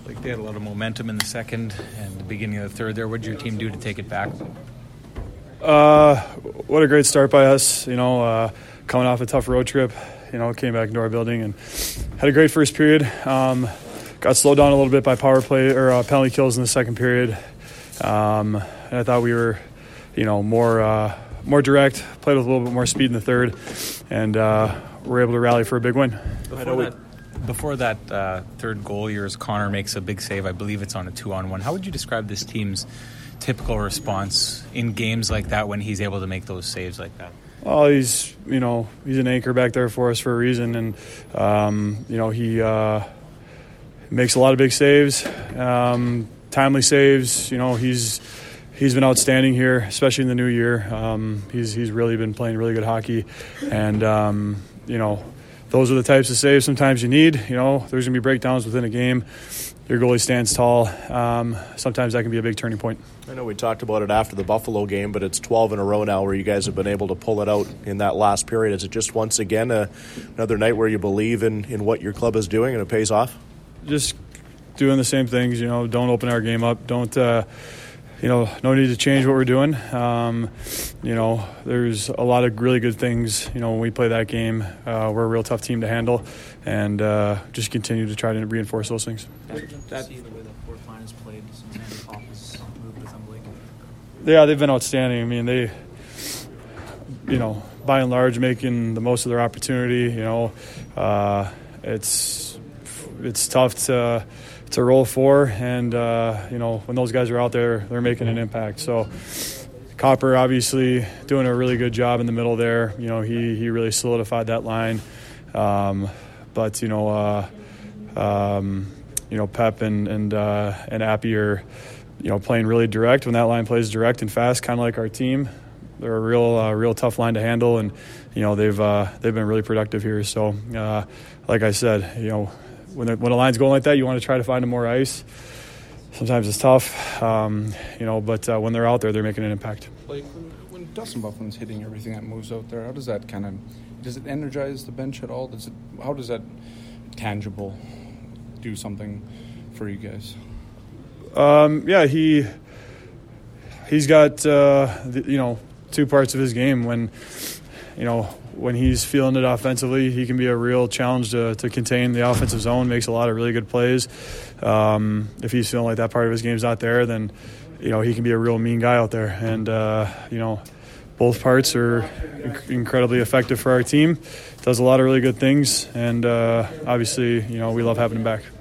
Like they had a lot of momentum in the second and the beginning of the third there. What did your team do to take it back? What a great start by us, coming off a tough road trip, came back into our building and had a great first period. Got slowed down a little bit by power play or penalty kills in the second period. And I thought we were, more direct, played with a little bit more speed in the third, and were able to rally for a big win. Before that third goal, Connor makes a big save. I believe it's on a 2-on-1. How would you describe this team's typical response in games like that when he's able to make those saves like that? Oh, he's an anchor back there for us for a reason, and he makes a lot of big saves, timely saves. He's been outstanding here, especially in the new year. He's really been playing really good hockey, and those are the types of saves sometimes you need. There's going to be breakdowns within a game. Your goalie stands tall. Sometimes that can be a big turning point. I know we talked about it after the Buffalo game, but it's 12 in a row now where you guys have been able to pull it out in that last period. Is it just once again another night where you believe in what your club is doing and it pays off? Just doing the same things. Don't open our game up. Don't. No need to change what we're doing. There's a lot of really good things, when we play that game. We're a real tough team to handle, and just continue to try to reinforce those things. See the way the fourth line has played since Andy Hoff has moved with them, Blake? Yeah, they've been outstanding. I mean, they, by and large, making the most of their opportunity. It's tough to roll for, and when those guys are out there, they're making an impact. So Copper obviously doing a really good job in the middle there. He really solidified that line. Pep and Appy are playing really direct. When that line plays direct and fast, kind of like our team, they're a real tough line to handle, and they've been really productive here. So like I said, when a line's going like that, you want to try to find them more ice. Sometimes it's tough, but when they're out there, they're making an impact. Like when Dustin Byfuglien's hitting everything that moves out there, how does that does it energize the bench at all? How does that tangible do something for you guys? He's got two parts of his game. When he's feeling it offensively, he can be a real challenge to contain the offensive zone, makes a lot of really good plays. If he's feeling like that part of his game's not there, then, he can be a real mean guy out there. And, both parts are incredibly effective for our team. Does a lot of really good things. And, obviously, we love having him back.